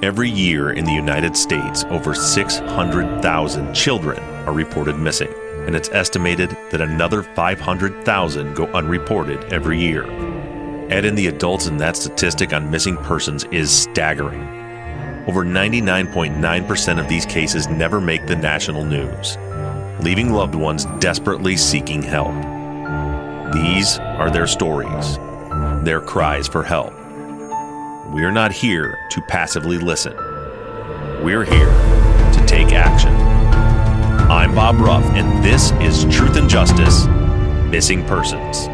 Every year in the United States, over 600,000 children are reported missing, and it's estimated that another 500,000 go unreported every year. Add in the adults, and that statistic on missing persons is staggering. Over 99.9% of these cases never make the national news, leaving loved ones desperately seeking help. These are their stories, their cries for help. We are not here to passively listen. We're here to take action. I'm Bob Ruff, and this is Truth and Justice, Missing Persons.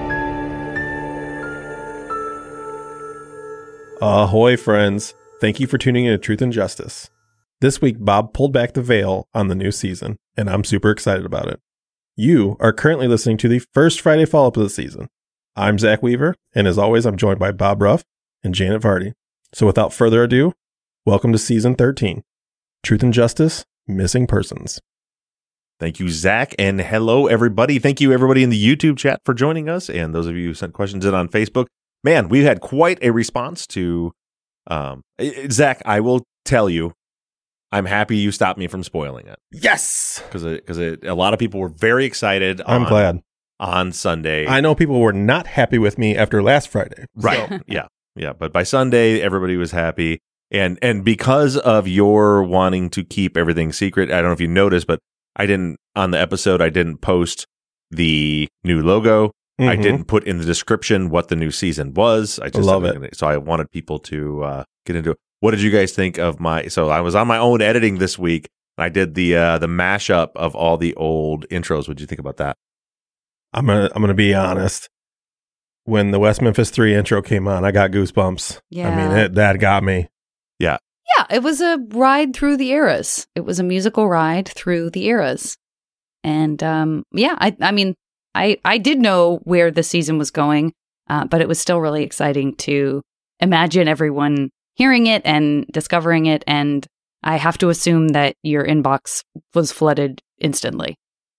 Ahoy, friends. Thank you for tuning in to Truth and Justice. This week, Bob pulled back the veil on the new season, and I'm super excited about it. You are currently listening to the first Friday follow-up of the season. I'm Zach Weaver, and as always, I'm joined by Bob Ruff and Janet Vardy. So without further ado, welcome to Season 13, Truth and Justice, Missing Persons. Thank you, Zach, and hello, everybody. Thank you, everybody in the YouTube chat for joining us, and those of you who sent questions in on Facebook. Man, we've had quite a response to... Zach, I will tell you, I'm happy you stopped me from spoiling it. Yes! Because a lot of people were very excited. I'm glad. On Sunday. I know people were not happy with me after last Friday. Right, So. Yeah, but by Sunday, everybody was happy. And because of your wanting to keep everything secret, I don't know if you noticed, but on the episode, I didn't post the new logo. Mm-hmm. I didn't put in the description what the new season was. I just love it. So I wanted people to get into it. What did you guys think of so I was on my own editing this week. And I did the mashup of all the old intros. What did you think about that? I'm gonna be honest. When the West Memphis 3 intro came on, I got goosebumps. Yeah. I mean, that got me. Yeah. Yeah, it was a ride through the eras. It was a musical ride through the eras. And I did know where the season was going, but it was still really exciting to imagine everyone hearing it and discovering it. And I have to assume that your inbox was flooded instantly.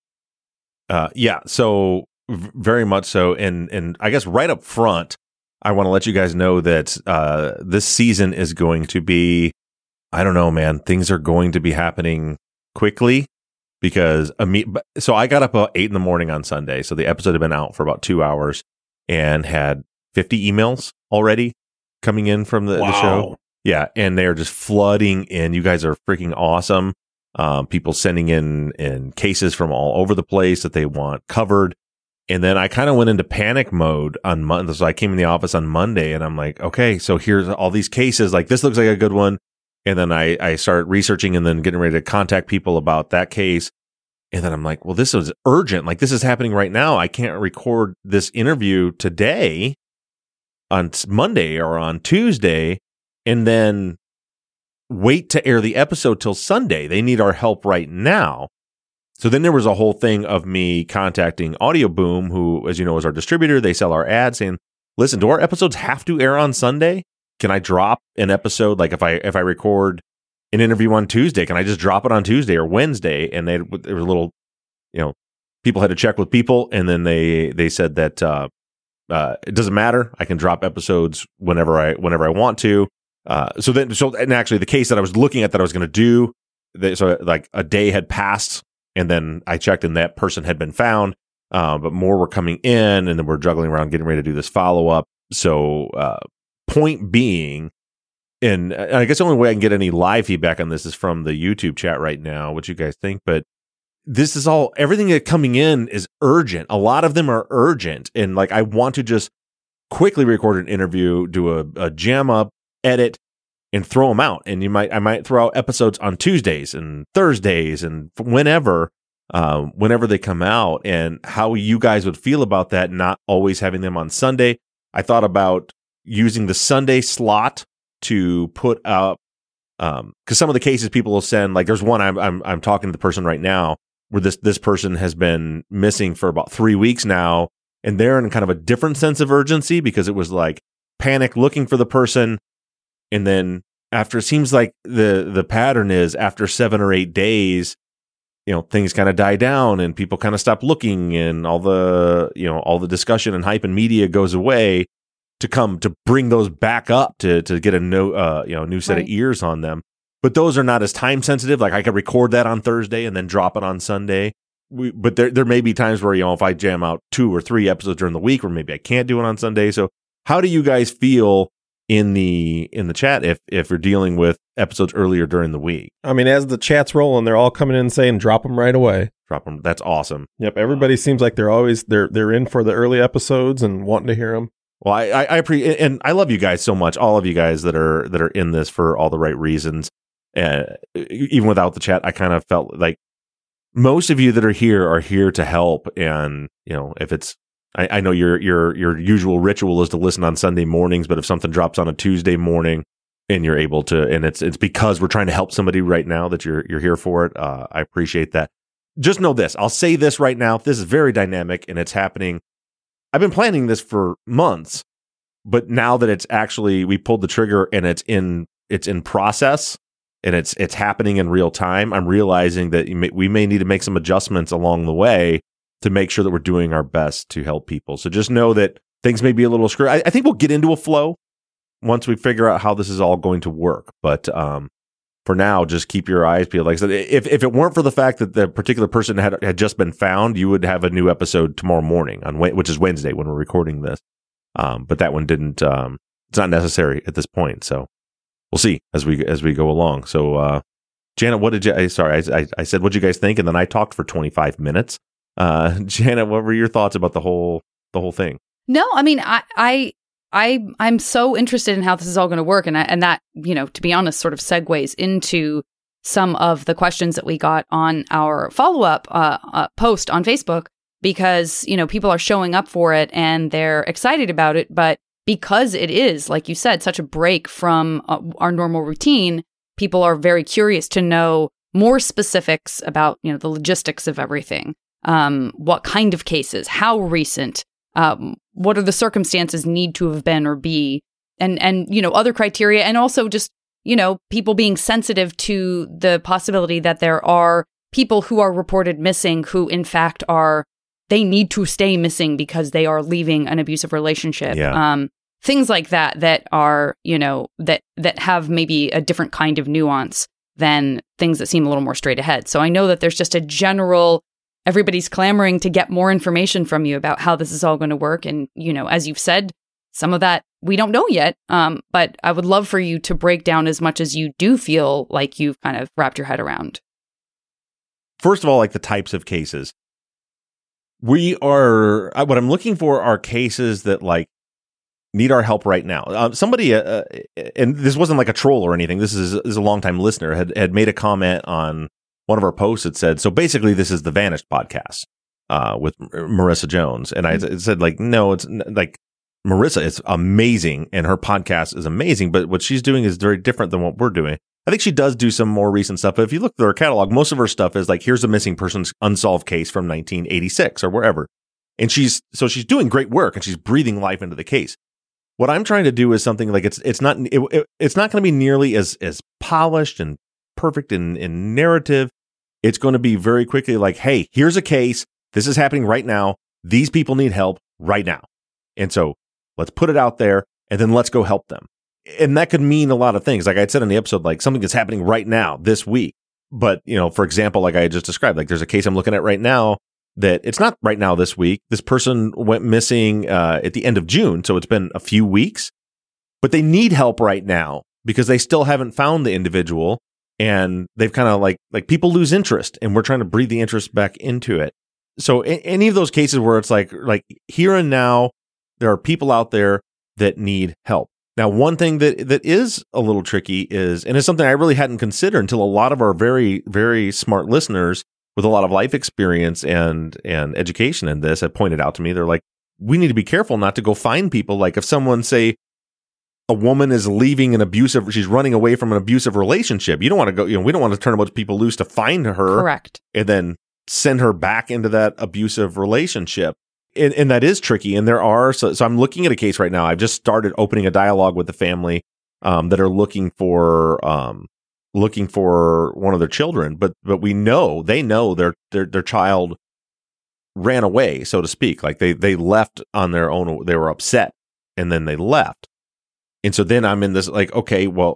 So very much so. And I guess right up front, I want to let you guys know that this season is going to be, I don't know, man, things are going to be happening quickly because so I got up about 8 a.m. on Sunday. So the episode had been out for about 2 hours and had 50 emails already coming in from the show. Yeah. And they're just flooding in. You guys are freaking awesome. People sending in cases from all over the place that they want covered. And then I kind of went into panic mode on Monday. So I came in the office on Monday and I'm like, okay, so here's all these cases. Like, this looks like a good one. And then I started researching and then getting ready to contact people about that case. And then I'm like, well, this is urgent. Like, this is happening right now. I can't record this interview today on Monday or on Tuesday and then wait to air the episode till Sunday. They need our help right now. So then there was a whole thing of me contacting Audio Boom, who, as you know, is our distributor. They sell our ads, saying, listen, do our episodes have to air on Sunday? Can I drop an episode? Like if I record an interview on Tuesday, can I just drop it on Tuesday or Wednesday? And there was a little, people had to check with people. And then they said that it doesn't matter. I can drop episodes whenever I want to. And actually the case that I was looking at that I was going to do, so like a day had passed. And then I checked and that person had been found, but more were coming in and then we're juggling around getting ready to do this follow-up. So point being, and I guess the only way I can get any live feedback on this is from the YouTube chat right now, what you guys think. But this is everything that coming in is urgent. A lot of them are urgent. And like, I want to just quickly record an interview, do a jam up, edit, and throw them out. And I might throw out episodes on Tuesdays and Thursdays and whenever they come out, and how you guys would feel about that, not always having them on Sunday. I thought about using the Sunday slot to put up, because some of the cases people will send, like there's one I'm talking to the person right now where this person has been missing for about 3 weeks now, and they're in kind of a different sense of urgency because it was like panic looking for the person. And then after, it seems like the pattern is after 7 or 8 days, things kind of die down and people kind of stop looking and all the discussion and hype and media goes away come to bring those back up to get a new set of ears on them. But those are not as time sensitive. Like I could record that on Thursday and then drop it on Sunday. But there may be times where, if I jam out 2 or 3 episodes during the week, or maybe I can't do it on Sunday. So how do you guys feel in the chat if you're dealing with episodes earlier during the week? I mean, as the chat's rolling, they're all coming in saying drop them right away. Drop them. That's awesome. Yep. Everybody seems like they're in for the early episodes and wanting to hear them. Well, I appreciate, and I love you guys so much. All of you guys that are in this for all the right reasons. And even without the chat, I kind of felt like most of you that are here to help. And, if it's, I know your usual ritual is to listen on Sunday mornings, but if something drops on a Tuesday morning and you're able to, and it's because we're trying to help somebody right now that you're here for it. I appreciate that. Just know this. I'll say this right now. This is very dynamic and it's happening. I've been planning this for months, but now that it's actually, we pulled the trigger and it's in process and it's happening in real time, I'm realizing that we may need to make some adjustments along the way to make sure that we're doing our best to help people. So just know that things may be a little screwy. I think we'll get into a flow once we figure out how this is all going to work. But for now, just keep your eyes peeled. Like I said, if it weren't for the fact that the particular person had just been found, you would have a new episode tomorrow morning, which is Wednesday when we're recording this. But that one didn't. It's not necessary at this point. So we'll see as we go along. So Janet, what did you? I said, what did you guys think? And then I talked for 25 minutes. Janet, what were your thoughts about the whole thing? No, I mean, I'm so interested in how this is all going to work. And that, to be honest, sort of segues into some of the questions that we got on our follow-up post on Facebook, because, people are showing up for it and they're excited about it. But because it is, like you said, such a break from our normal routine, people are very curious to know more specifics about, the logistics of everything. What kind of cases, how recent, what are the circumstances need to have been or be, and other criteria, and also just, people being sensitive to the possibility that there are people who are reported missing who in fact they need to stay missing because they are leaving an abusive relationship. Yeah. Things like that are, that have maybe a different kind of nuance than things that seem a little more straight ahead. So I know that there's just a general, everybody's clamoring to get more information from you about how this is all going to work. And, as you've said, some of that we don't know yet. But I would love for you to break down as much as you do feel like you've kind of wrapped your head around. First of all, like the types of cases. What I'm looking for are cases that need our help right now. Somebody, and this wasn't like a troll or anything. This is a longtime listener had made a comment on one of our posts that said, so basically this is the Vanished podcast with Marissa Jones. And I said, no, it's like Marissa is amazing and her podcast is amazing, but what she's doing is very different than what we're doing. I think she does do some more recent stuff, but if you look through her catalog, most of her stuff is like, here's a missing person's unsolved case from 1986 or wherever. And she's doing great work and she's breathing life into the case. What I'm trying to do is something like it's not going to be nearly as polished and perfect in narrative. It's going to be very quickly like, hey, here's a case. This is happening right now. These people need help right now. And so let's put it out there and then let's go help them. And that could mean a lot of things. Like I said in the episode, like something that's happening right now this week. But, for example, like I just described, like there's a case I'm looking at right now that it's not right now this week. This person went missing at the end of June. So it's been a few weeks, but they need help right now because they still haven't found the individual. And they've kind of like people lose interest and we're trying to breathe the interest back into it. So any of those cases where it's like here and now, there are people out there that need help. Now, one thing that is a little tricky is, and it's something I really hadn't considered until a lot of our very, very smart listeners with a lot of life experience and education in this have pointed out to me. They're like, we need to be careful not to go find people. Like if someone, say, a woman is leaving she's running away from an abusive relationship. You don't want to go, we don't want to turn a bunch of people loose to find her. Correct. And then send her back into that abusive relationship. And that is tricky. And there are, so I'm looking at a case right now. I've just started opening a dialogue with the family that are looking for one of their children, but they know their child ran away, so to speak. Like they left on their own. They were upset and then they left. And so then I'm in this like, okay, well,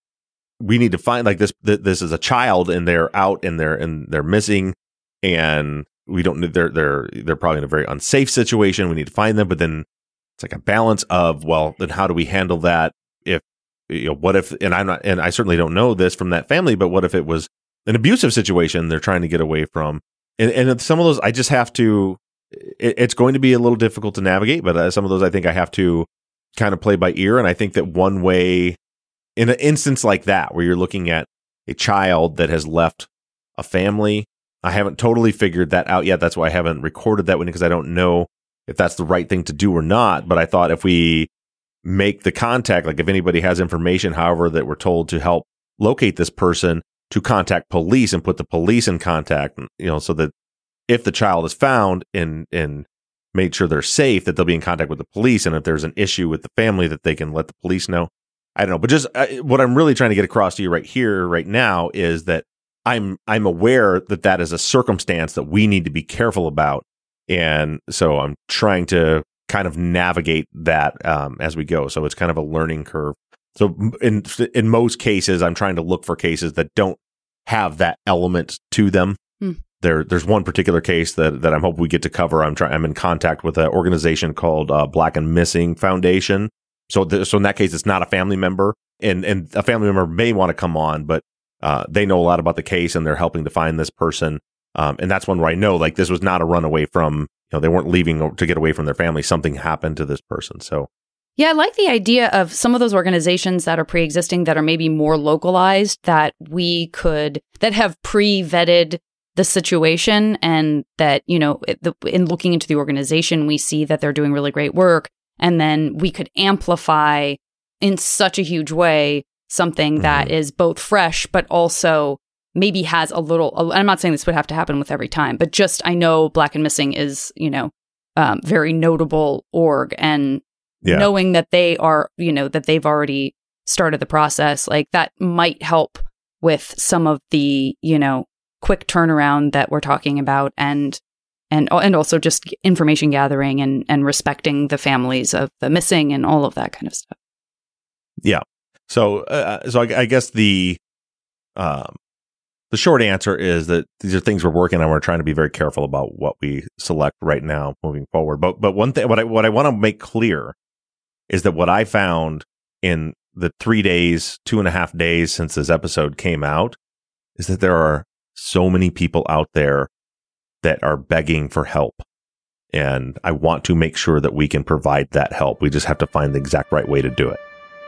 we need to find like this is a child and they're out and they're missing, and we don't they're probably in a very unsafe situation. We need to find them, but then it's like a balance of, well, then how do we handle that? If what if, and I certainly don't know this from that family, but what if it was an abusive situation they're trying to get away from? And some of those I just have to, it's going to be a little difficult to navigate, but some of those I think I have to kind of play by ear. And I think that one way, in an instance like that, where you're looking at a child that has left a family, I haven't totally figured that out yet. That's why I haven't recorded that one, because I don't know if that's the right thing to do or not. But I thought if we make the contact, like if anybody has information, however, that we're told to help locate this person, to contact police and put the police in contact, so that if the child is found and made sure they're safe, that they'll be in contact with the police. And if there's an issue with the family, that they can let the police know. I don't know. But just what I'm really trying to get across to you right here, right now, is that I'm aware that is a circumstance that we need to be careful about. And so I'm trying to kind of navigate that as we go. So it's kind of a learning curve. So in most cases, I'm trying to look for cases that don't have that element to them. There's one particular case that I'm hoping we get to cover. I'm in contact with an organization called Black and Missing Foundation. So in that case, it's not a family member, and a family member may want to come on, but they know a lot about the case and they're helping to find this person. And that's one where I know, like, this was not a runaway from, they weren't leaving to get away from their family. Something happened to this person. So. Yeah, I like the idea of some of those organizations that are pre-existing, that are maybe more localized, that have pre-vetted the situation, and that, in looking into the organization, we see that they're doing really great work. And then we could amplify in such a huge way something that is both fresh, but also maybe has a little, I'm not saying this would have to happen with every time, but just, I know Black and Missing is, very notable org, and knowing that they are, that they've already started the process, like that might help with some of the, quick turnaround that we're talking about, and also just information gathering and respecting the families of the missing and all of that kind of stuff. Yeah. So I guess the short answer is that these are things we're working on. We're trying to be very careful about what we select right now moving forward. But one thing, what I want to make clear is that what I found in the 2.5 days since this episode came out, is that there are so many people out there that are begging for help. And I want to make sure that we can provide that help. We just have to find the exact right way to do it.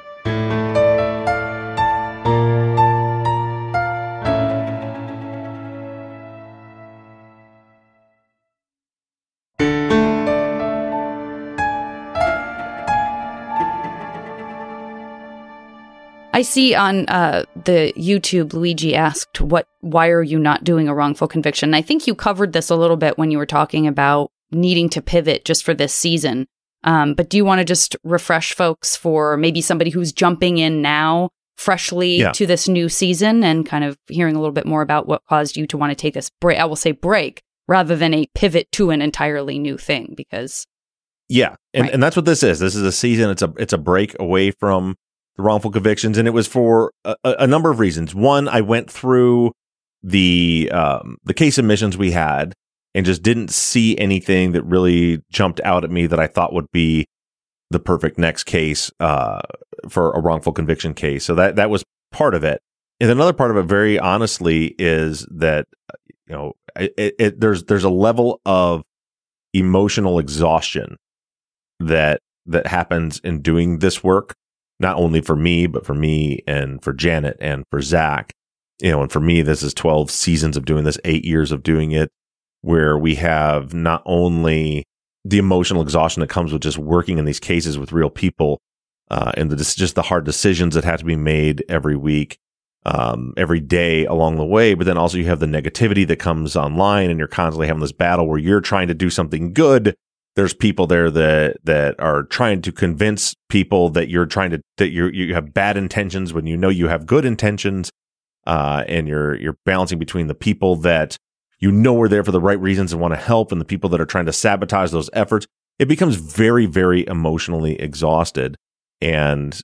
I see on the YouTube, Luigi asked, why are you not doing a wrongful conviction? And I think you covered this a little bit when you were talking about needing to pivot just for this season. But do you want to just refresh folks for maybe somebody who's jumping in now freshly to this new season, and kind of hearing a little bit more about what caused you to want to take this break? I will say break rather than a pivot to an entirely new thing, because. Yeah. And that's what this is. This is a season. It's a break away from the wrongful convictions, and it was for a number of reasons. One, I went through the case submissions we had and just didn't see anything that really jumped out at me that I thought would be the perfect next case for a wrongful conviction case. So that was part of it. And another part of it, very honestly, is that there's a level of emotional exhaustion that happens in doing this work. Not only for me, but for me and for Janet and for Zach. And for me, this is 12 seasons of doing this, 8 years of doing it, where we have not only the emotional exhaustion that comes with just working in these cases with real people, and just the hard decisions that have to be made every week, every day along the way, but then also you have the negativity that comes online, and you're constantly having this battle where you're trying to do something good. There's people there that are trying to convince people that you have bad intentions when you know you have good intentions, and you're balancing between the people that are there for the right reasons and want to help, and the people that are trying to sabotage those efforts. it becomes very, very emotionally exhausting. And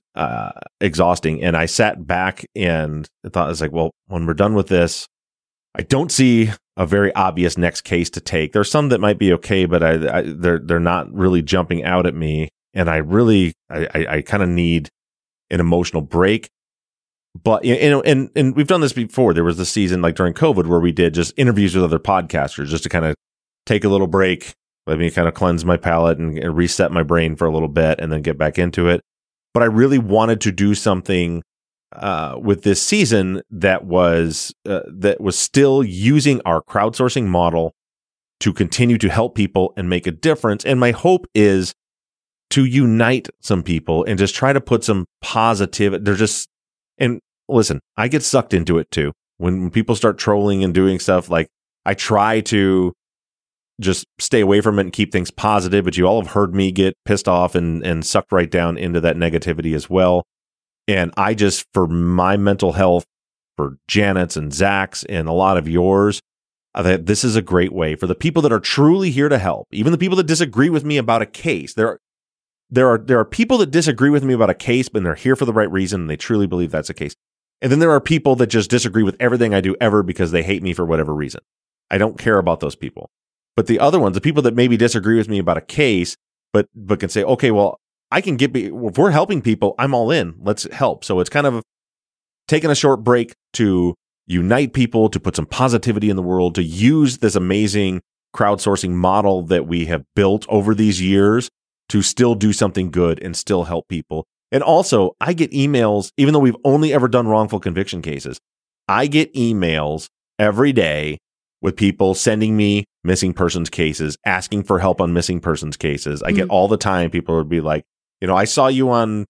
I sat back and thought, I was like, well, when we're done with this, I don't see a very obvious next case to take. There's some that might be okay, but they're not really jumping out at me. And I kind of need an emotional break. But, and we've done this before. There was the season like during COVID where we did just interviews with other podcasters just to kind of take a little break, let me kind of cleanse my palate and reset my brain for a little bit and then get back into it. But I really wanted to do something with this season that was still using our crowdsourcing model to continue to help people and make a difference. And my hope is to unite some people and just try to put some positive. And listen, I get sucked into it too. When people start trolling and doing stuff, like I try to just stay away from it and keep things positive, but you all have heard me get pissed off and sucked right down into that negativity as well. And I just, for my mental health, for Janet's and Zach's and a lot of yours, this is a great way for the people that are truly here to help. Even the people that disagree with me about a case. There are people that disagree with me about a case, but they're here for the right reason and they truly believe that's the case. And then there are people that just disagree with everything I do ever because they hate me for whatever reason. I don't care about those people. But the other ones, the people that maybe disagree with me about a case, but can say, okay, well, I can if we're helping people, I'm all in. Let's help. So it's kind of taking a short break to unite people, to put some positivity in the world, to use this amazing crowdsourcing model that we have built over these years to still do something good and still help people. And also, I get emails, even though we've only ever done wrongful conviction cases, I get emails every day with people sending me missing persons cases, asking for help on missing persons cases. I get all the time. People would be like, I saw you on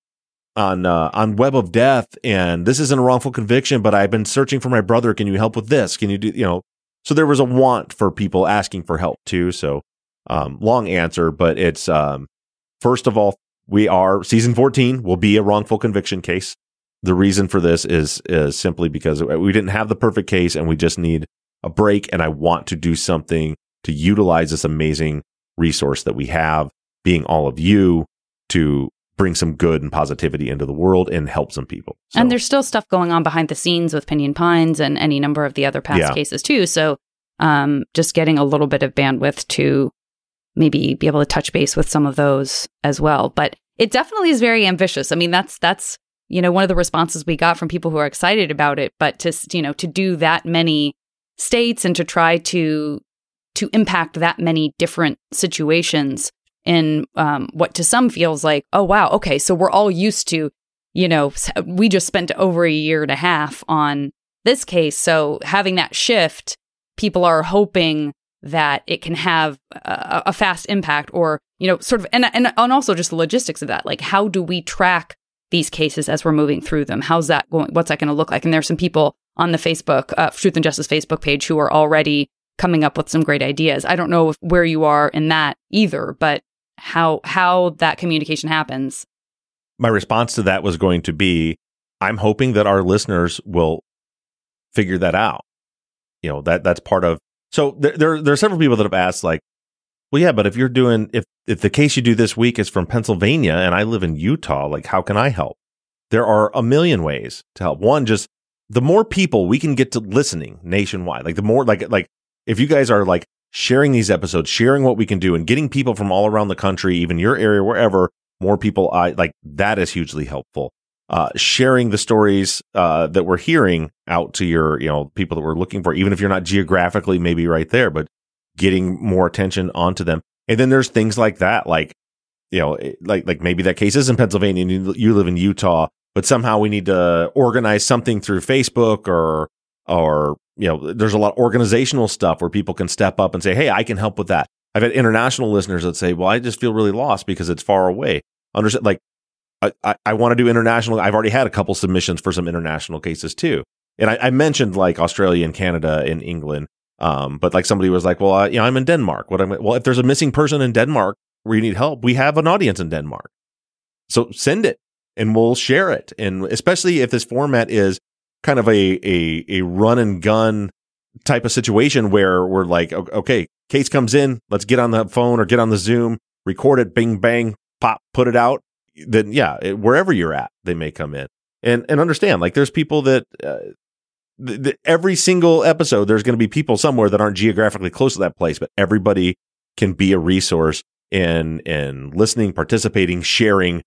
Web of Death, and this isn't a wrongful conviction, but I've been searching for my brother. Can you help with this? Can you do, So there was a want for people asking for help too. So long answer, but it's first of all, season 14 will be a wrongful conviction case. The reason for this is simply because we didn't have the perfect case, and we just need a break, and I want to do something to utilize this amazing resource that we have, being all of you, to bring some good and positivity into the world and help some people. So, and there's still stuff going on behind the scenes with Pinion Pines and any number of the other past cases too. So just getting a little bit of bandwidth to maybe be able to touch base with some of those as well. But it definitely is very ambitious. I mean, that's one of the responses we got from people who are excited about it. But to do that many states and to try to impact that many different situations in what to some feels like, oh, wow, okay, so we're all used to, we just spent over a year and a half on this case. So having that shift, people are hoping that it can have a fast impact or, sort of, and also just the logistics of that. Like, how do we track these cases as we're moving through them? How's that going? What's that going to look like? And there's some people on the Facebook, Truth and Justice Facebook page who are already coming up with some great ideas. I don't know where you are in that either, but how that communication happens. My response to that was going to be, I'm hoping that our listeners will figure that out. That's part of. So there are several people that have asked, like, well, yeah, but if the case you do this week is from Pennsylvania and I live in Utah, like, how can I help? There are a million ways to help. One, just the more people we can get to listening nationwide, like the more, like if you guys are like sharing these episodes, sharing what we can do and getting people from all around the country, even your area, wherever, more people, that is hugely helpful. Sharing the stories that we're hearing out to your, people that we're looking for, even if you're not geographically maybe right there, but getting more attention onto them. And then there's things like that, like maybe that case is in Pennsylvania and you live in Utah, but somehow we need to organize something through Facebook or there's a lot of organizational stuff where people can step up and say, hey, I can help with that. I've had international listeners that say, well, I just feel really lost because it's far away. Understand, like, I want to do international. I've already had a couple submissions for some international cases too. And I mentioned like Australia and Canada and England. But like somebody was like, well, I'm in Denmark. Well, if there's a missing person in Denmark where you need help, we have an audience in Denmark. So send it and we'll share it. And especially if this format is kind of a run and gun type of situation where we're like, okay, case comes in, let's get on the phone or get on the Zoom record it, bing, bang, pop, put it out, then wherever you're at, they may come in. And understand, like, there's people that every single episode, there's going to be people somewhere that aren't geographically close to that place, but everybody can be a resource in listening, participating, sharing,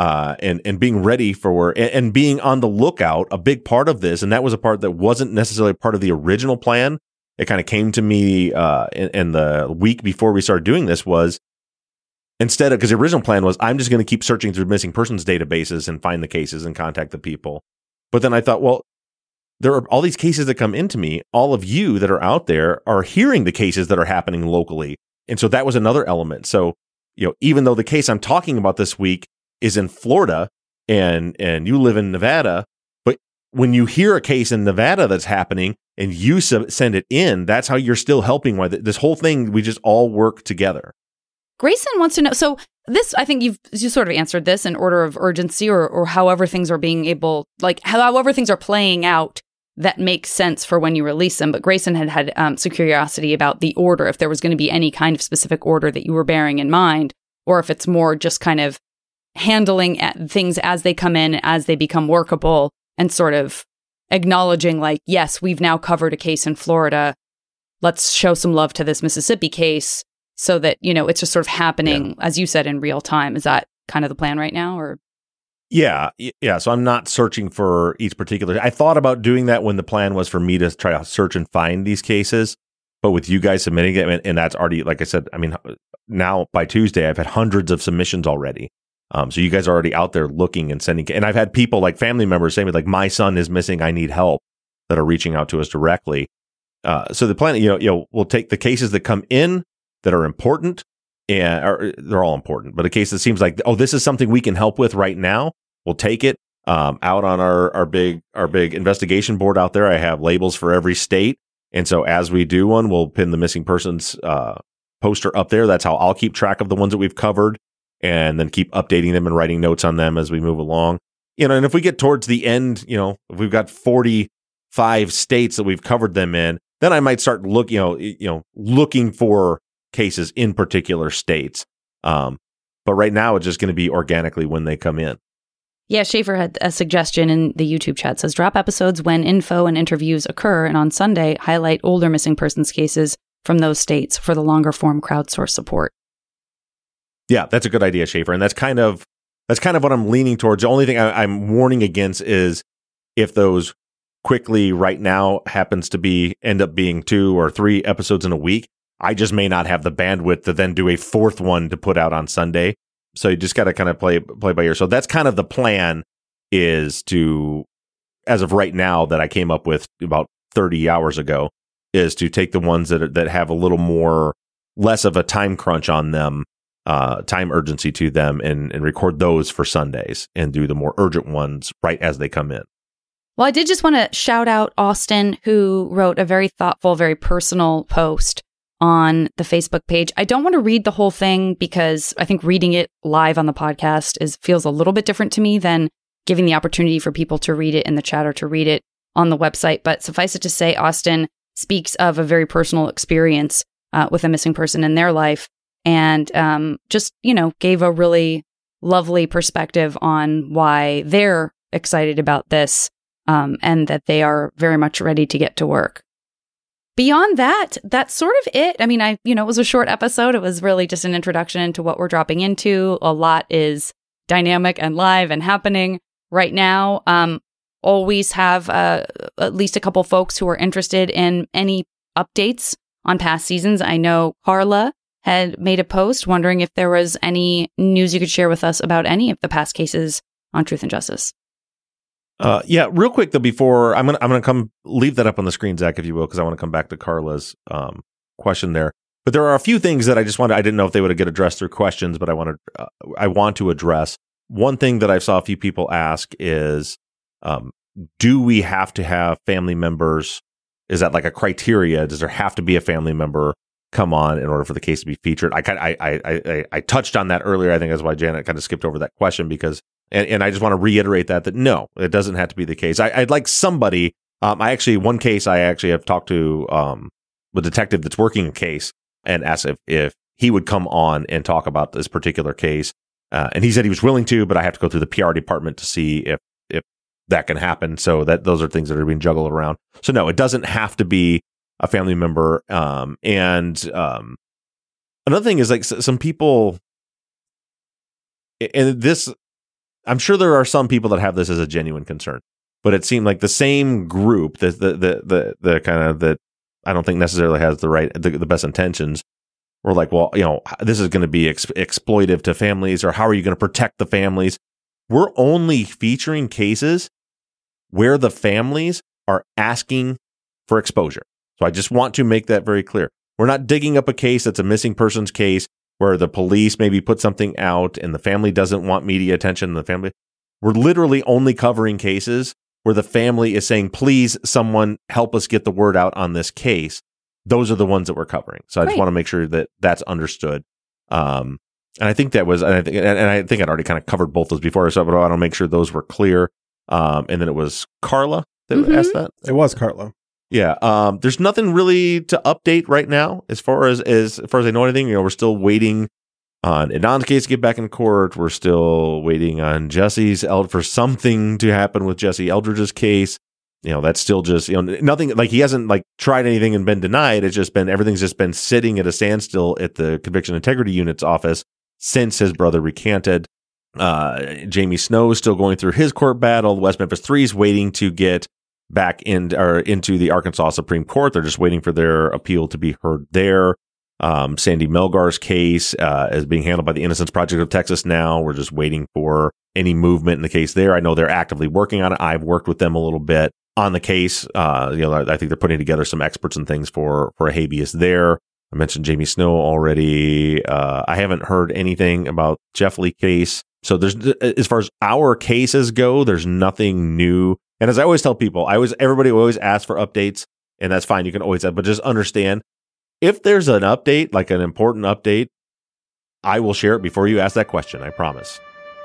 and being ready for and being on the lookout. A big part of this, and that was a part that wasn't necessarily part of the original plan. It kind of came to me in the week before we started doing this, was instead of, because the original plan was, I'm just going to keep searching through missing persons databases and find the cases and contact the people. But then I thought, well, there are all these cases that come into me. All of you that are out there are hearing the cases that are happening locally. And so that was another element. So, even though the case I'm talking about this week is in Florida and you live in Nevada, but when you hear a case in Nevada that's happening and you send it in, that's how you're still helping. Why this whole thing, we just all work together. Grayson wants to know, so this, I think you sort of answered this in order of urgency or however things are however things are playing out that makes sense for when you release them. But Grayson had some curiosity about the order, if there was going to be any kind of specific order that you were bearing in mind, or if it's more just kind of handling things as they come in, as they become workable, and sort of acknowledging, like, yes, we've now covered a case in Florida. Let's show some love to this Mississippi case. So that, it's just sort of happening, as you said, in real time. Is that kind of the plan right now? Or Yeah. So I'm not searching for each particular. I thought about doing that when the plan was for me to try to search and find these cases. But with you guys submitting it, and that's already, like I said, I mean, now by Tuesday, I've had hundreds of submissions already. So you guys are already out there looking and sending. And I've had people, like family members, saying, like, my son is missing, I need help, that are reaching out to us directly. So the plan, we'll take the cases that come in that are important, and they're all important, but a case that seems like, oh, this is something we can help with right now, we'll take it out on our big investigation board out there. I have labels for every state, and so as we do one, we'll pin the missing persons poster up there. That's how I'll keep track of the ones that we've covered, and then keep updating them and writing notes on them as we move along. And if we get towards the end, if we've got 45 states that we've covered them in, then I might start looking for cases in particular states. But right now, it's just going to be organically when they come in. Yeah, Schaefer had a suggestion in the YouTube chat. Says, drop episodes when info and interviews occur, and on Sunday, highlight older missing persons cases from those states for the longer form crowdsource support. Yeah, that's a good idea, Schaefer. And that's kind of what I'm leaning towards. The only thing I'm warning against is if those quickly right now happens to end up being 2 or 3 episodes in a week, I just may not have the bandwidth to then do a 4th one to put out on Sunday. So you just got to kind of play by ear. So that's kind of the plan, is to, as of right now, that I came up with about 30 hours ago, is to take the ones that have a little less of a time crunch on them, time urgency to them, and record those for Sundays, and do the more urgent ones right as they come in. Well, I did just want to shout out Austin, who wrote a very thoughtful, very personal post on the Facebook page. I don't want to read the whole thing because I think reading it live on the podcast feels a little bit different to me than giving the opportunity for people to read it in the chat or to read it on the website. But suffice it to say, Austin speaks of a very personal experience with a missing person in their life, and just, gave a really lovely perspective on why they're excited about this, and that they are very much ready to get to work. Beyond that, that's sort of it. I mean, it was a short episode. It was really just an introduction into what we're dropping into. A lot is dynamic and live and happening right now. Always have at least a couple folks who are interested in any updates on past seasons. I know Carla had made a post wondering if there was any news you could share with us about any of the past cases on Truth and Justice. Yeah, real quick though, before I'm gonna come leave that up on the screen, Zach, if you will, because I want to come back to Carla's question there. But there are a few things that I didn't know if they would get addressed through questions, but I want to address. One thing that I saw a few people ask is, do we have to have family members? Is that like a criteria? Does there have to be a family member come on in order for the case to be featured? I touched on that earlier. I think that's why Janet kind of skipped over that question, because. And I just want to reiterate that no, it doesn't have to be the case. I'd like somebody. One case I actually have talked to a detective that's working a case and asked if he would come on and talk about this particular case. And he said he was willing to, but I have to go through the PR department to see if that can happen. So those are things that are being juggled around. So no, it doesn't have to be a family member. And another thing is like some people, and this, I'm sure there are some people that have this as a genuine concern, but it seemed like the same group the kind of that I don't think necessarily has the best intentions. We're like, well, this is going to be exploitive to families, or how are you going to protect the families? We're only featuring cases where the families are asking for exposure. So I just want to make that very clear. We're not digging up a case that's a missing persons case where the police maybe put something out and the family doesn't want media attention. We're literally only covering cases where the family is saying, please, someone help us get the word out on this case. Those are the ones that we're covering. So I just want to make sure that that's understood. And I think that was, I think I'd already kind of covered both those before, so I want to make sure those were clear. And then it was Carla that asked that. It was Carla. Yeah. There's nothing really to update right now as far as I know anything. We're still waiting on Adnan's case to get back in court. We're still waiting on for something to happen with Jesse Eldridge's case. That's still just, nothing, like he hasn't like tried anything and been denied. It's just been, everything's just been sitting at a standstill at the Conviction Integrity Unit's office since his brother recanted. Jamie Snow is still going through his court battle. West Memphis 3 is waiting to get back into the Arkansas Supreme Court. They're just waiting for their appeal to be heard there. Sandy Melgar's case is being handled by the Innocence Project of Texas now. We're just waiting for any movement in the case there. I know they're actively working on it. I've worked with them a little bit on the case. I think they're putting together some experts and things for a habeas there. I mentioned Jamie Snow already. I haven't heard anything about Jeff Lee case. So there's, as far as our cases go, there's nothing new. And as I always tell people, everybody always asks for updates, and that's fine. You can always ask, but just understand, if there's an update, like an important update, I will share it before you ask that question. I promise.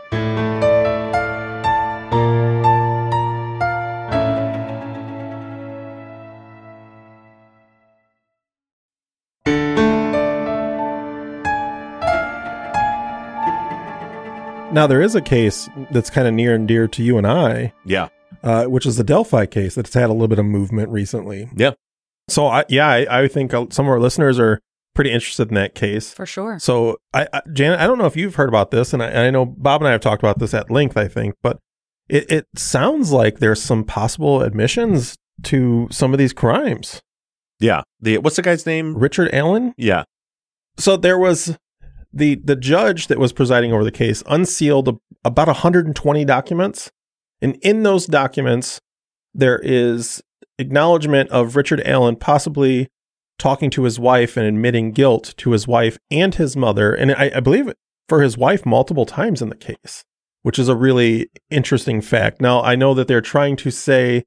Now, there is a case that's kind of near and dear to you and I. Yeah. Which is the Delphi case that's had a little bit of movement recently. Yeah. So, I think some of our listeners are pretty interested in that case. For sure. So, Janet, I don't know if you've heard about this, and I know Bob and I have talked about this at length, I think, but it sounds like there's some possible admissions to some of these crimes. Yeah. What's the guy's name? Richard Allen? Yeah. So there was the judge that was presiding over the case unsealed about 120 documents. And in those documents, there is acknowledgement of Richard Allen possibly talking to his wife and admitting guilt to his wife and his mother. And I believe for his wife multiple times in the case, which is a really interesting fact. Now, I know that they're trying to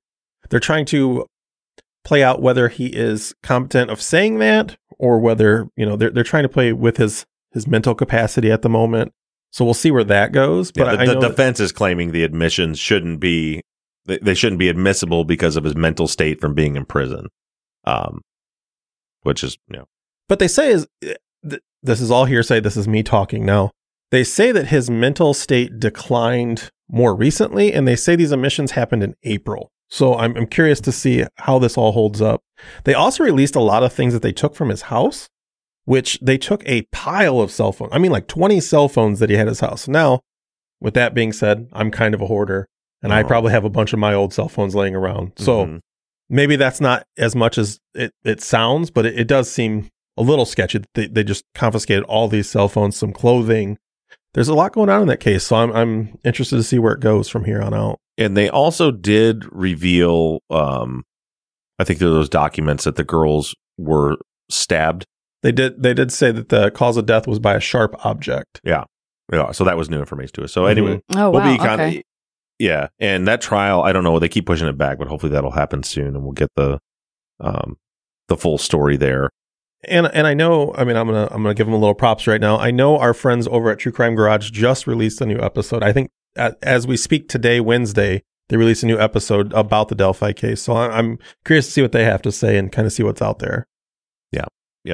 play out whether he is competent of saying that, or whether, they're trying to play with his mental capacity at the moment. So we'll see where that goes. But the defense is claiming the admissions shouldn't be admissible because of his mental state from being in prison. Which is, But they say this is all hearsay. This is me talking now. They say that his mental state declined more recently, and they say these admissions happened in April. So I'm curious to see how this all holds up. They also released a lot of things that they took from his house, which they took a pile of cell phones. I mean, like 20 cell phones that he had at his house. Now, with that being said, I'm kind of a hoarder, and I probably have a bunch of my old cell phones laying around. So maybe that's not as much as it sounds, but it does seem a little sketchy. They just confiscated all these cell phones, some clothing. There's a lot going on in that case, so I'm interested to see where it goes from here on out. And they also did reveal, I think, those documents that the girls were stabbed. They did say that the cause of death was by a sharp object. Yeah. So that was new information to us. So anyway, Okay. Yeah. And that trial, I don't know, they keep pushing it back, but hopefully that'll happen soon, and we'll get the full story there. And I know, I mean, I'm gonna give them a little props right now. I know our friends over at True Crime Garage just released a new episode. I think as we speak today, Wednesday, they released a new episode about the Delphi case. So I'm curious to see what they have to say and kind of see what's out there. Yeah.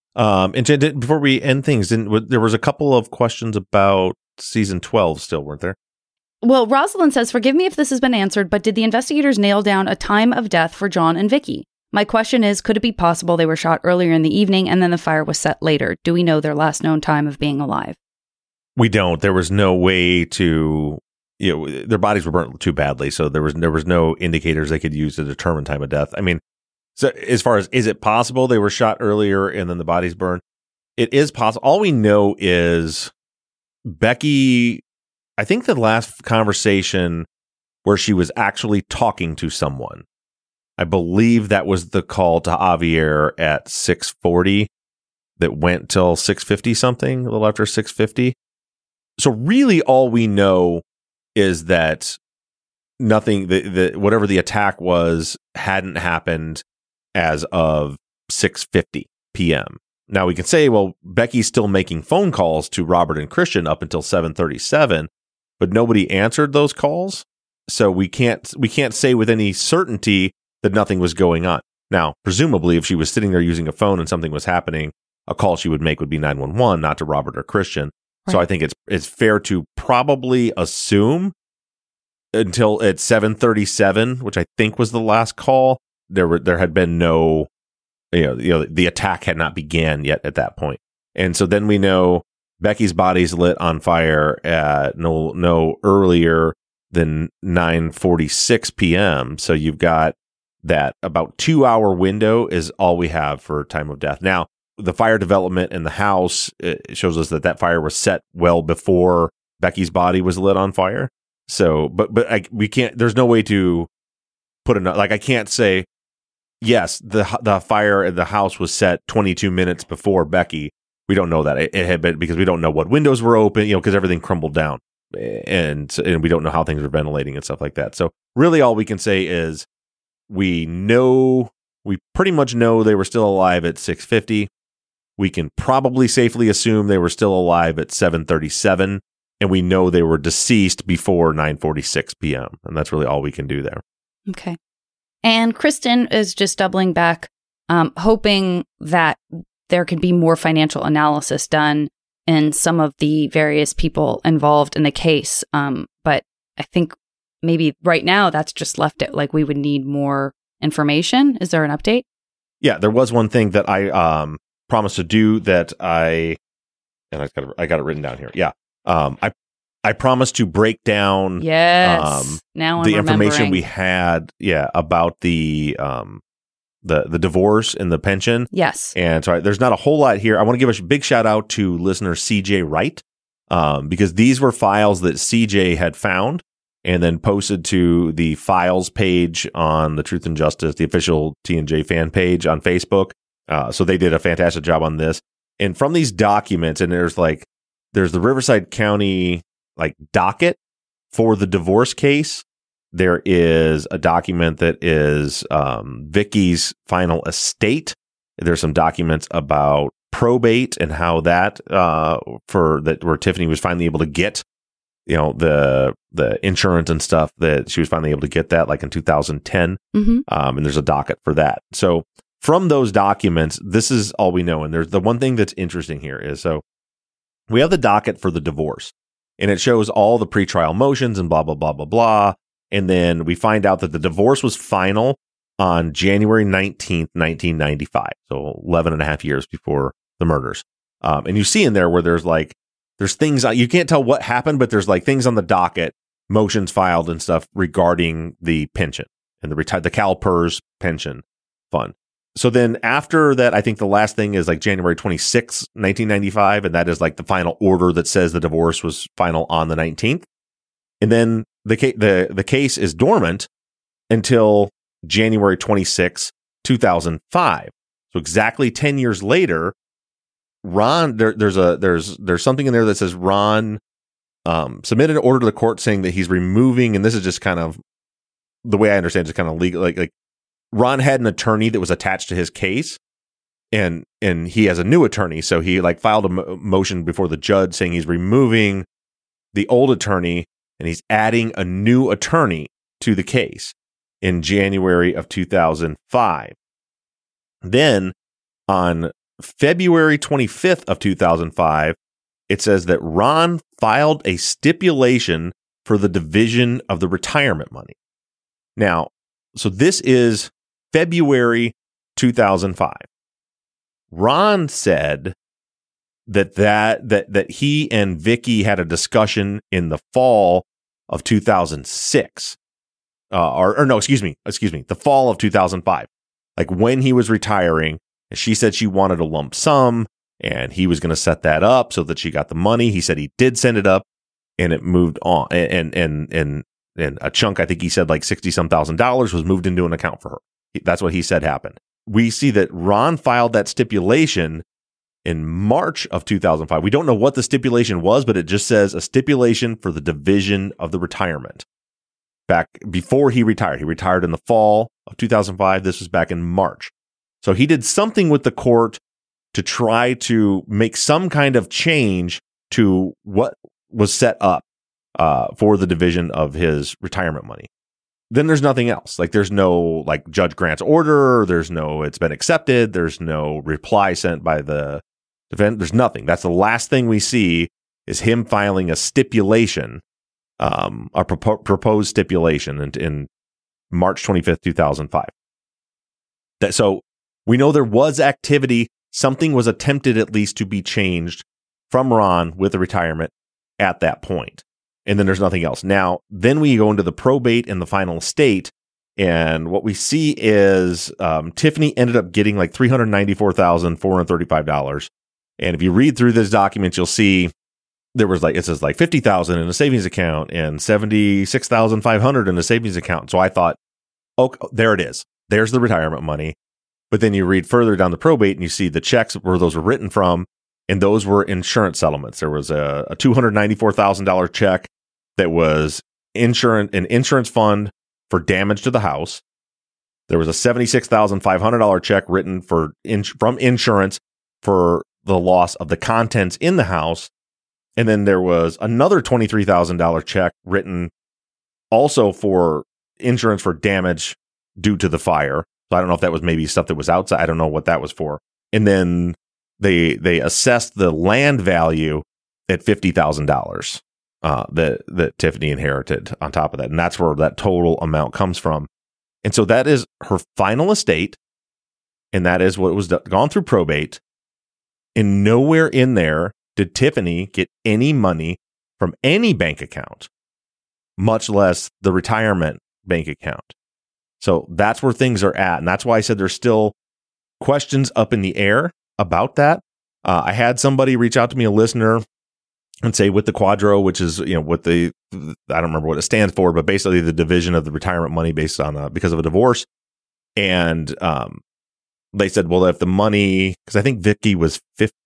And Jen, before we end things, there was a couple of questions about season 12 still, weren't there? Well, Rosalind says, forgive me if this has been answered, but did the investigators nail down a time of death for John and Vicky? My question is, could it be possible they were shot earlier in the evening and then the fire was set later? Do we know their last known time of being alive? We don't. There was no way to, their bodies were burnt too badly, so there was no indicators they could use to determine time of death. I mean, so as far as, is it possible they were shot earlier and then the bodies burned? It is possible. All we know is Becky, I think the last conversation where she was actually talking to someone, I believe that was the call to Javier at 6:40 that went till 6:50 something, a little after 6:50. So really all we know is that nothing, whatever the attack was, hadn't happened as of 6:50 p.m. Now we can say, well, Becky's still making phone calls to Robert and Christian up until 7:37, but nobody answered those calls. So we can't say with any certainty that nothing was going on. Now, presumably, if she was sitting there using a phone and something was happening, a call she would make would be 911, not to Robert or Christian. Right. So I think it's fair to probably assume until at 7:37, which I think was the last call, there had been no, the attack had not began yet at that point. And so then we know Becky's body's lit on fire at no earlier than 9:46 p.m. So you've got that about 2-hour window is all we have for time of death. Now, the fire development in the house, it shows us that fire was set well before Becky's body was lit on fire. So, but we can't, there's no way to put enough, like I can't say, yes, the fire in the house was set 22 minutes before Becky. We don't know that. It had been, because we don't know what windows were open, because everything crumbled down and we don't know how things were ventilating and stuff like that. So really all we can say is we pretty much know they were still alive at 6:50. We can probably safely assume they were still alive at 7:37, and we know they were deceased before 9:46 p.m. And that's really all we can do there. Okay. And Kristen is just doubling back, hoping that there could be more financial analysis done in some of the various people involved in the case. But I think maybe right now that's just left it like we would need more information. Is there an update? Yeah, there was one thing that I promised to do that I got it written down here. Yeah. I promised to break down now the information we had about the divorce and the pension. Yes. And so there's not a whole lot here. I want to give a big shout out to listener CJ Wright, because these were files that CJ had found and then posted to the files page on the Truth and Justice, the official TNJ fan page on Facebook. So they did a fantastic job on this. And from these documents, and there's the Riverside County docket for the divorce case. There is a document that is Vicky's final estate. There's some documents about probate and how that where Tiffany was finally able to get the insurance and stuff, that she was finally able to get that in 2010. Mm-hmm. And there's a docket for that. So from those documents, this is all we know. And there's the one thing that's interesting here is, so we have the docket for the divorce, and it shows all the pretrial motions and blah, blah, blah, blah, blah. And then we find out that the divorce was final on January 19th, 1995. So 11 and a half years before the murders. And you see in there where there's things, you can't tell what happened, but there's things on the docket, motions filed and stuff regarding the pension and the CalPERS pension fund. So then after that, I think the last thing is January 26, 1995. And that is the final order that says the divorce was final on the 19th. And then the case is dormant until January 26, 2005. So exactly 10 years later, Ron, there's something in there that says Ron submitted an order to the court saying that he's removing, and this is just kind of the way I understand it, it's kind of legal. Ron had an attorney that was attached to his case, and he has a new attorney. So he filed a motion before the judge saying he's removing the old attorney and he's adding a new attorney to the case in January of 2005. Then on February 25th of 2005, it says that Ron filed a stipulation for the division of the retirement money. Now, so this is February 2005. Ron said that he and Vicky had a discussion in the fall of 2006. The fall of 2005. Like when he was retiring, she said she wanted a lump sum and he was going to set that up so that she got the money. He said he did send it up and it moved on. And a chunk, I think he said like $60,000 was moved into an account for her. That's what he said happened. We see that Ron filed that stipulation in March of 2005. We don't know what the stipulation was, but it just says a stipulation for the division of the retirement. Back before he retired. He retired in the fall of 2005. This was back in March. So he did something with the court to try to make some kind of change to what was set up for the division of his retirement money. Then there's nothing else. Like there's no like Judge Grant's order. There's no it's been accepted. There's no reply sent by the defendant. There's nothing. That's the last thing we see is him filing a stipulation, a proposed stipulation in March 25th, 2005. So we know there was activity. Something was attempted at least to be changed from Ron with the retirement at that point. And then there's nothing else. Now, then we go into the probate and the final estate. And what we see is Tiffany ended up getting like $394,435. And if you read through this document, you'll see there was like, it says like $50,000 in a savings account and $76,500 in a savings account. So I thought, oh, there it is. There's the retirement money. But then you read further down the probate and you see the checks where those were written from. And those were insurance settlements. There was a $294,000 check that was an insurance fund for damage to the house. There was a $76,500 check written from insurance for the loss of the contents in the house. And then there was another $23,000 check written also for insurance for damage due to the fire. So I don't know if that was maybe stuff that was outside. I don't know what that was for. And then they assessed the land value at $50,000 that Tiffany inherited on top of that. And that's where that total amount comes from. And so that is her final estate. And that is what was gone through probate. And nowhere in there did Tiffany get any money from any bank account, much less the retirement bank account. So that's where things are at. And that's why I said there's still questions up in the air about that. I had somebody reach out to me, a listener, and say with the Quadro, which is, what I don't remember what it stands for, but basically the division of the retirement money based on, because of a divorce. And, they said, well, if the money, because I think Vicky was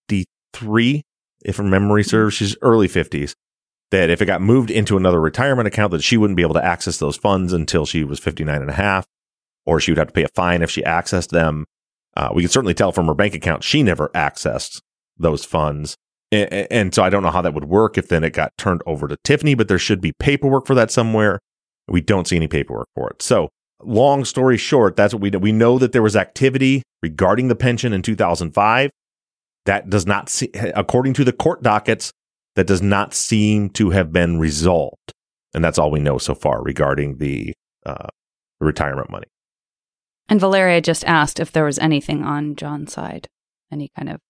53, if her memory serves, she's early 50s, that if it got moved into another retirement account, that she wouldn't be able to access those funds until she was 59 and a half, or she would have to pay a fine if she accessed them. We can certainly tell from her bank account, she never accessed those funds. And so I don't know how that would work if then it got turned over to Tiffany, but there should be paperwork for that somewhere. We don't see any paperwork for it. So long story short, that's what we know. We know that there was activity regarding the pension in 2005. That does not see, according to the court dockets, that does not seem to have been resolved. And that's all we know so far regarding the retirement money. And Valeria just asked if there was anything on John's side, any kind of.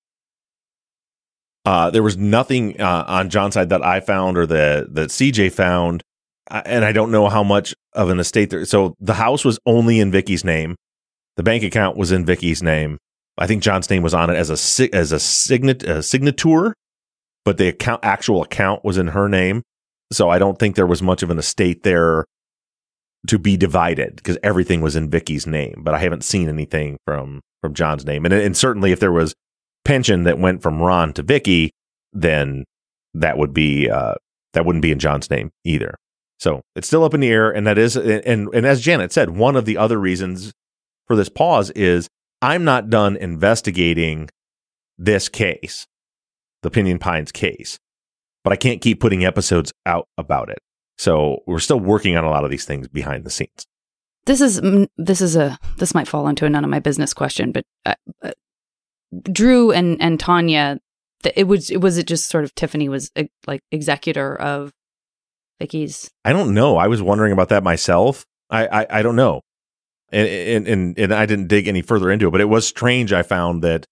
There was nothing on John's side that I found or that CJ found. And I don't know how much of an estate there. So the house was only in Vicky's name. The bank account was in Vicky's name. I think John's name was on it as a signature, but the actual account was in her name. So I don't think there was much of an estate there to be divided because everything was in Vicky's name. But I haven't seen anything from John's name. And certainly if there was pension that went from Ron to Vicky, then that wouldn't be in John's name either. So it's still up in the air. And that is, and as Janet said, one of the other reasons for this pause is I'm not done investigating this case, the Pinyon Pines case, but I can't keep putting episodes out about it. So we're still working on a lot of these things behind the scenes. This might fall into a none of my business question, but Drew and Tanya, was it just sort of Tiffany was like executor of Vicky's? I don't know. I was wondering about that myself. I don't know. And I didn't dig any further into it, but it was strange. I found that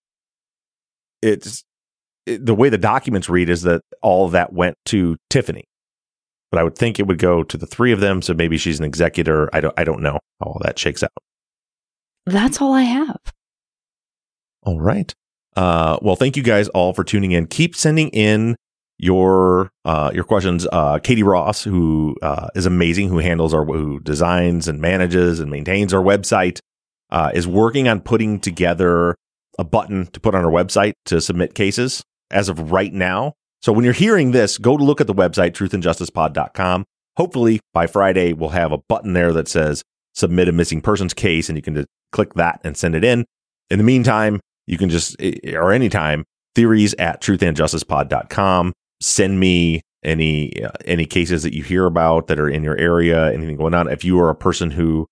the way the documents read is that all of that went to Tiffany, but I would think it would go to the three of them. So maybe she's an executor. I don't know how all that shakes out. That's all I have. All right. Well, thank you guys all for tuning in. Keep sending in your questions. Katie Ross, who is amazing, who designs and manages and maintains our website, is working on putting together a button to put on our website to submit cases as of right now. So when you're hearing this, go to look at the website, truthandjusticepod.com. Hopefully by Friday, we'll have a button there that says submit a missing persons case, and you can just click that and send it in. In the meantime, you can just, or anytime, theories@truthandjusticepod.com. Send me any cases that you hear about that are in your area, anything going on. If you are a person who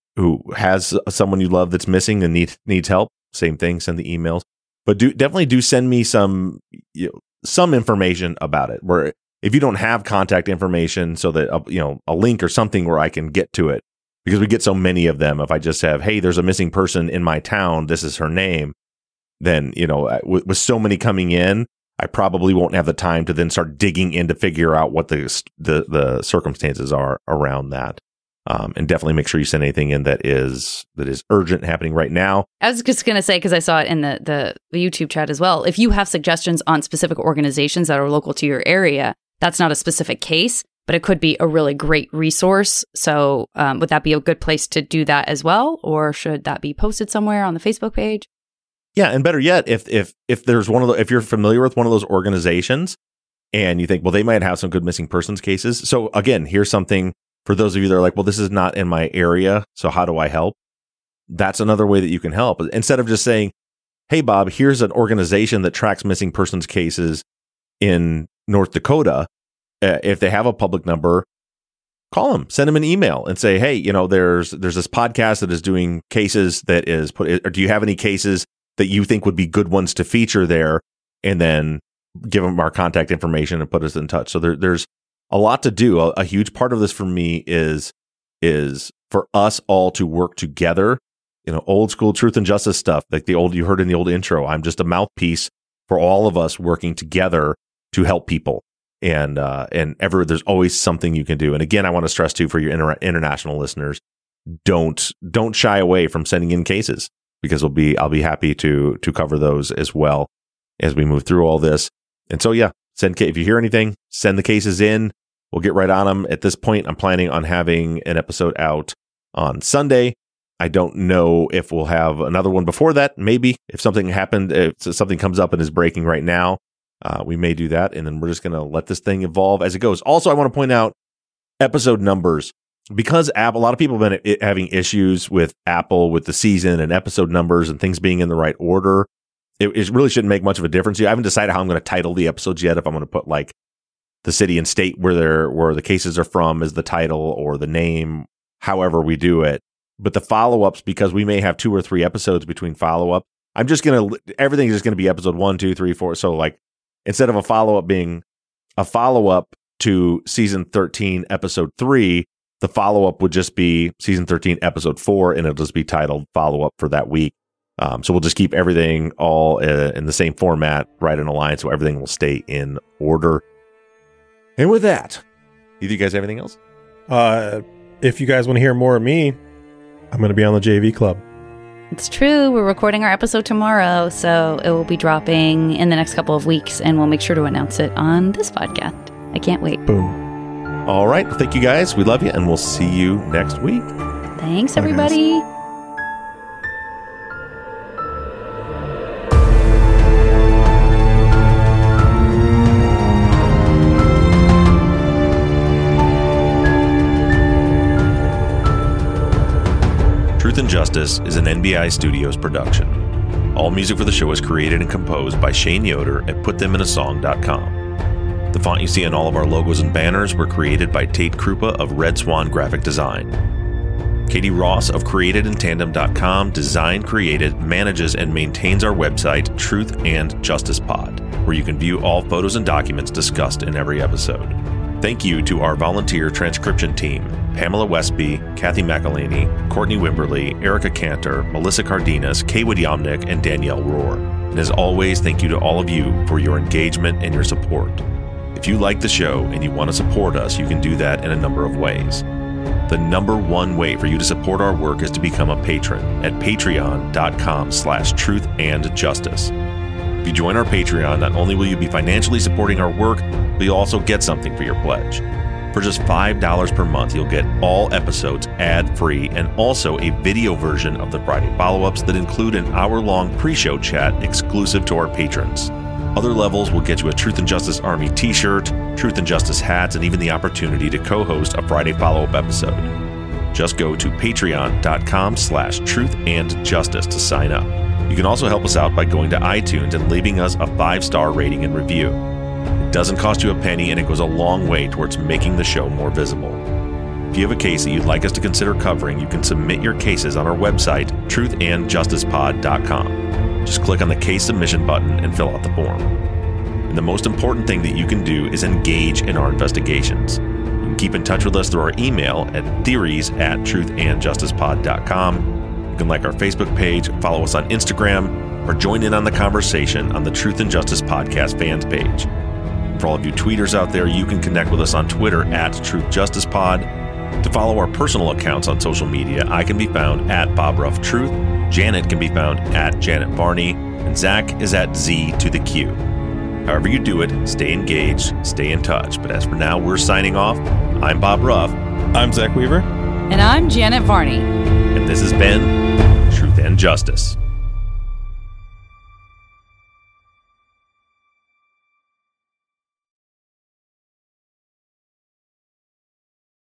has someone you love that's missing and needs help, same thing, send the emails. But definitely do send me some information about it. Where if you don't have contact information, so that a link or something where I can get to it, because we get so many of them. If I just have, hey, there's a missing person in my town, this is her name, then with so many coming in, I probably won't have the time to then start digging in to figure out what the circumstances are around that. And definitely make sure you send anything in that is urgent, happening right now. I was just going to say, because I saw it in the YouTube chat as well, if you have suggestions on specific organizations that are local to your area, that's not a specific case, but it could be a really great resource. So would that be a good place to do that as well? Or should that be posted somewhere on the Facebook page? Yeah, and better yet, if there's if you're familiar with one of those organizations and you think, well, they might have some good missing persons cases. So again, here's something for those of you that are like, well, this is not in my area, so how do I help? That's another way that you can help. Instead of just saying, hey, Bob, here's an organization that tracks missing persons cases in North Dakota. If they have a public number, call them, send them an email and say, hey, there's this podcast that is doing cases that is or do you have any cases that you think would be good ones to feature there? And then give them our contact information and put us in touch. So there's a lot to do. A huge part of this for me is for us all to work together, old school truth and justice stuff, like you heard in the old intro. I'm just a mouthpiece for all of us working together to help people. And there's always something you can do. And again, I want to stress too, for your international listeners, don't shy away from sending in cases, because I'll be happy to cover those as well as we move through all this. And so, yeah, if you hear anything, send the cases in. We'll get right on them. At this point, I'm planning on having an episode out on Sunday. I don't know if we'll have another one before that. Maybe if something comes up and is breaking right now, we may do that. And then we're just going to let this thing evolve as it goes. Also, I want to point out episode numbers, because a lot of people have been having issues with Apple with the season and episode numbers and things being in the right order. It really shouldn't make much of a difference. I haven't decided how I'm going to title the episodes yet. If I'm going to put like the city and state where the cases are from as the title, or the name, however we do it. But the follow-ups, because we may have 2 or 3 episodes between follow-up, everything is just going to be episode 1, 2, 3, 4. So like, instead of a follow-up being a follow-up to season 13, episode 3, the follow-up would just be season 13, episode 4, and it'll just be titled follow-up for that week. So we'll just keep everything all in the same format, right in a line, so everything will stay in order. And with that, either you guys have anything else? If you guys want to hear more of me, I'm going to be on the JV Club. It's true. We're recording our episode tomorrow, so it will be dropping in the next couple of weeks, and we'll make sure to announce it on this podcast. I can't wait. Boom. All right. Well, thank you guys. We love you, and we'll see you next week. Thanks, everybody. Bye, Truth and Justice is an NBI Studios production. All music for the show is created and composed by Shane Yoder at PutThemInASong.com. The font you see on all of our logos and banners were created by Tate Krupa of Red Swan Graphic Design. Katie Ross of CreatedInTandem.com designed, created, manages, and maintains our website, Truth and Justice Pod, where you can view all photos and documents discussed in every episode. Thank you to our volunteer transcription team, Pamela Westby, Kathy McElhaney, Courtney Wimberly, Erica Cantor, Melissa Cardenas, Kaywood Yomnick, and Danielle Rohr. And as always, thank you to all of you for your engagement and your support. If you like the show and you want to support us, you can do that in a number of ways. The number one way for you to support our work is to become a patron at patreon.com/truthandjustice. If you join our Patreon, not only will you be financially supporting our work, but you'll also get something for your pledge. For just $5 per month, you'll get all episodes ad-free and also a video version of the Friday follow-ups that include an hour-long pre-show chat exclusive to our patrons. Other levels will get you a Truth and Justice Army t-shirt, Truth and Justice hats, and even the opportunity to co-host a Friday follow-up episode. Just go to patreon.com/truthandjustice to sign up. You can also help us out by going to iTunes and leaving us a 5-star rating and review. It doesn't cost you a penny, and it goes a long way towards making the show more visible. If you have a case that you'd like us to consider covering, you can submit your cases on our website, truthandjusticepod.com. Just click on the case submission button and fill out the form. And the most important thing that you can do is engage in our investigations. You can keep in touch with us through our email at theories@truthandjusticepod.com. You can like our Facebook page, follow us on Instagram, or join in on the conversation on the Truth and Justice Podcast fans page. For all of you tweeters out there, you can connect with us on Twitter at TruthJusticePod. To follow our personal accounts on social media, I can be found at BobRuffTruth, Janet can be found at Janet Varney, and Zach is at Z to the Q. However you do it, stay engaged, stay in touch. But as for now, we're signing off. I'm Bob Ruff. I'm Zach Weaver. And I'm Janet Varney. And this has been Truth and Justice.